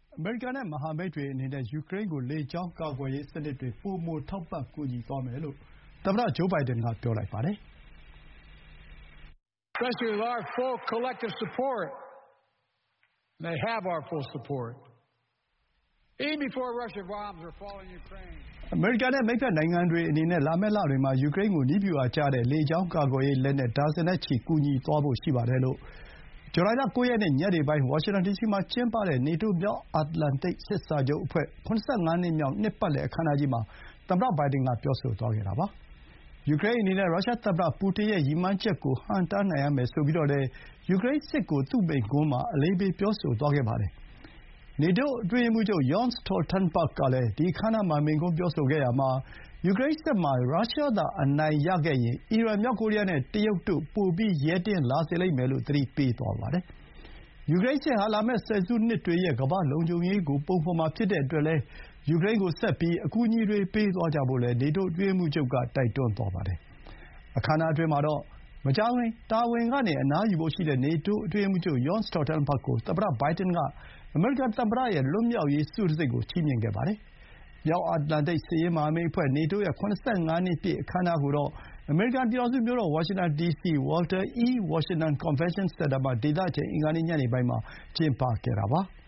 အမေရိကန်နဲ့မဟာမိတ်တွေအနေနဲ့ယူကရိန်းကိုလေကြောင်းကာကွယ်ရေးစနစ်တွေပိုမိုထောက်ပံ့ကူညီသွားမယ်လို့သမ္မတဂျိုးဘိုင်ဒန်ကပြောလိုက်ပါတယ်။ Especially with our full collective support. They have our full support. Even before Russian bombs are falling Ukraine. အမေရိကန်နဲ့မိတ်ဘက်နိုင်ငံတွေအနေနဲ့လာမယ့်လတွေမှာယူကရိန်းကိုနည်းဗျူဟာကျတဲ့လေကြောင်းကာကွယ်ရေးလက်နက်ဒါဇင်နဲ့ချီကူညီသွားဖို့ရှိပါတယ်လို့ဇူလိုင်လ 9 ရက်နေ့ညနေပိုင်းဝါရှင်တန်ဒီစီမှာကျင်းပတဲ့နေတိုးမြောက်အတ္တလန်တိတ်စစ်စာချုပ်အဖွဲ့ 75 နှစ်မြောက်နှစ်ပတ်လည်အခမ်းအနားကြီးမှာသမ္မတဘိုင်ဒန်ကပြောဆိုသွားခဲ့တာပါ။ယူကရိန်းအနေနဲ့ရုရှားသမ္မတပူတင်ရဲ့ရည်မှန်းချက်ကိုဟန့်တားနိုင်ရမယ်ဆိုပြီးတော့လည်းယူကရိန်းစစ်ကိုသူ့မိန့်ခွန်းမှာအလေးပေးပြောဆိုသွားခဲ့ပါတယ်။နေတိုးအတွင်းရေးမှူးချုပ် Jens Stoltenberg ကလည်းဒီအခမ်းအနားမှာမိန့်ခွန်းပြောဆိုခဲ့ရာမှာယူကရိန်းစစ်မှာရုရှားသာအနိုင်ရခဲ့ရင်အီရန်၊မြောက်ကိုရီးယားနဲ့တရုတ်တို့ပိုပြီးရဲတင်းလာစေလိမ့်မယ်လို့သတိပေးသွားပါတယ်။ယူကရိန်းစစ်ဟာလာမယ့်ဆယ်စုနှစ်တွေရဲ့ကမ္ဘာ့လုံခြုံရေးကိုပုံဖော်မှာဖြစ်တဲ့အတွက်လည်းယူကရိန်းကိုဆက်ပြီးအကူအညီတွေပေးသွားကြဖို့လည်းနေတိုးအတွင်းရေးမှူးချုပ်ကတိုက်တွန်းသွားပါတယ်။အခမ်းအနားအတွင်းမှာတော့မကြာခင်တာဝန်ကနေအနားယူဖို့ရှိတဲ့နေတိုးအတွင်းရေးမှူးချုပ် Jens Stoltenberg ကိုသမ္မတဘိုင်ဒန်ကအမေရိကန်သမ္မတရဲ့လွတ်မြောက်ရေးဆုတံဆိပ်ကိုချီးမြှင့်ခဲ့ပါတယ်။မြောက်အတ္တလန်တိတ်စစ်ရေးမဟာမိတ်အဖွဲ့နေတိုးရဲ့ ၇၅ နှစ်ပြည့်အခမ်းအနားကိုတော့အမေရိကန်ပြည်ထောင်စုမြို့တော်ဝါရှင်တန်ဒီစီ Walter E. Washington Convention Center မှာဒေသအချိန်အင်္ဂါနေ့ညနေပိုင်းမှာကျင်းပခဲ့တာပါ။